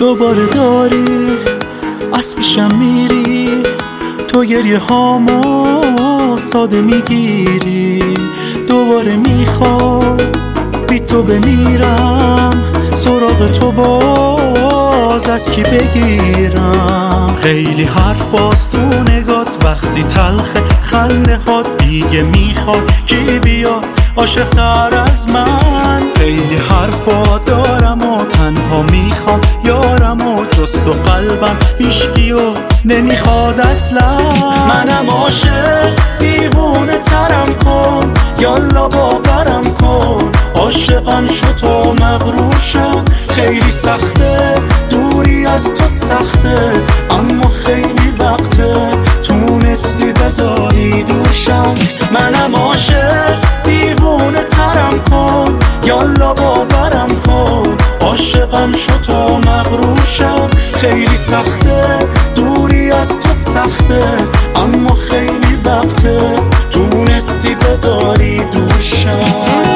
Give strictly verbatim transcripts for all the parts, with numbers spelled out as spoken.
دوباره داری از پیشم میری، تو گریه هامو ساده میگیری. دوباره میخوام بی تو بمیرم، سراغ تو باز از کی بگیرم؟ خیلی حرف هاست تو نگات وقتی تلخه، خنده ها دیگه میخوای کی بیاد عاشق تر از من؟ خیلی حرفا دارم و تنها میخوام یارم و جست و قلبم هیچکیو نمیخواد اصلا. منم عاشق دیوونه ترم کن، یالا باورم کن، عاشقم شد تو مغرور شم. خیلی سخته دوری از تو سخته، اما خیلی وقته تونستی بذاری دور شم. منم عاشق دیوونه ترم کن، یالا باورم کن، عاشقم شد تو مغرور شم. خیلی سخته دوری از تو سخته، اما خیلی وقته تونستی بذاری دور شم.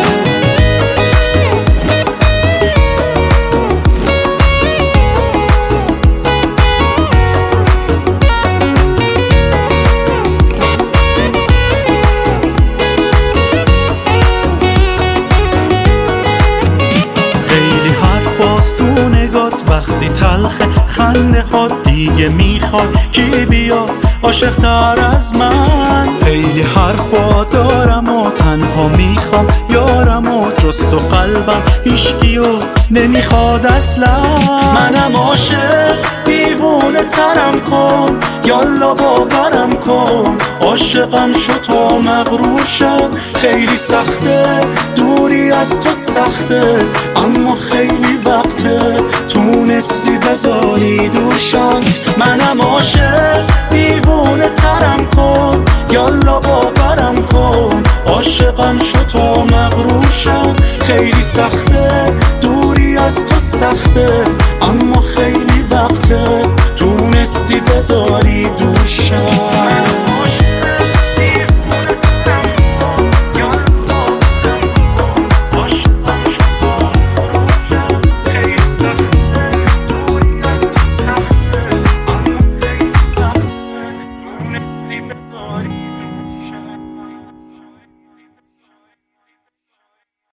تو نگات وقتی تلخه، خنده ها دیگه میخوای کی بیاد عاشق تر از من؟ خیلی حرفا دارم و تنها میخوام یارم و جست و قلبم هیچکیو نمیخواد اصلا. منم عاشق دیوونه ترم کن، یالا باورم کن، عاشقم شد تو مغرور شم. خیلی سخته دوری از تو سخته، اما خیلی وقته تونستی بذاری دور شم. منم عاشق دیوونه ترم کن، یالا باورم کن، عاشقم شد تو مغرور شم. خیلی سخته دوری از تو سخته، اما خیلی وقته تونستی بذاری دور شم.